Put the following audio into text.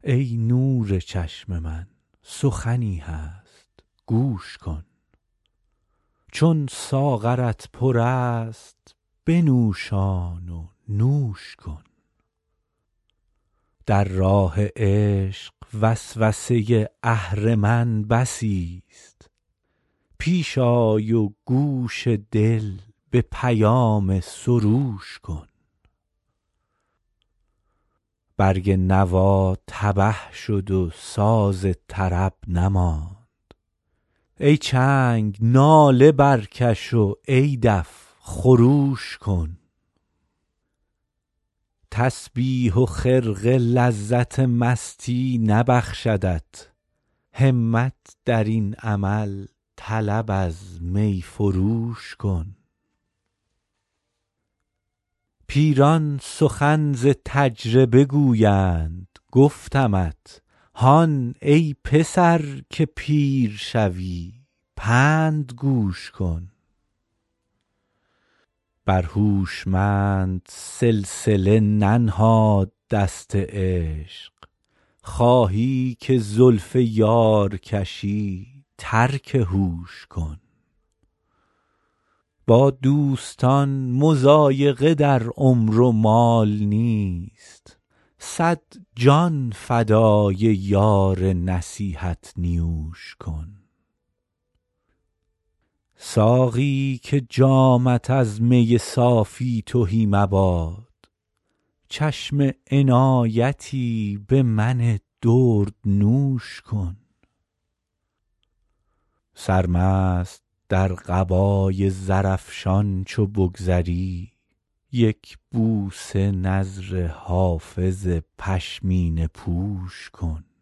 ای نور چشم من سخنی هست گوش کن. چون ساغرت پر است بنوشان و نوش کن. در راه عشق وسوسه اهرمن بسی است. پیش آی و گوش دل به پیام سروش کن. برگ نوا تبه شد و ساز طرب نماند. ای چنگ ناله برکش و ای دف خروش کن. تسبیح و خرقه لذت مستی نبخشدت. همت در این عمل طلب از می فروش کن. پیران سخن ز تجربه گویند گفتمت. هان ای پسر که پیر شوی پند گوش کن. بر هوشمند سلسله ننهاد دست عشق. خواهی که زلف یار کشی ترک هوش کن. با دوستان مضایقه در عمر و مال نیست. صد جان فدای یار نصیحت نیوش کن. ساقی که جامت از می صافی تهی مباد. چشم عنایتی به من دردنوش کن. سرمست در قبای زرافشان چو بگذری. یک بوسه نذر حافظ پشمینه پوش کن.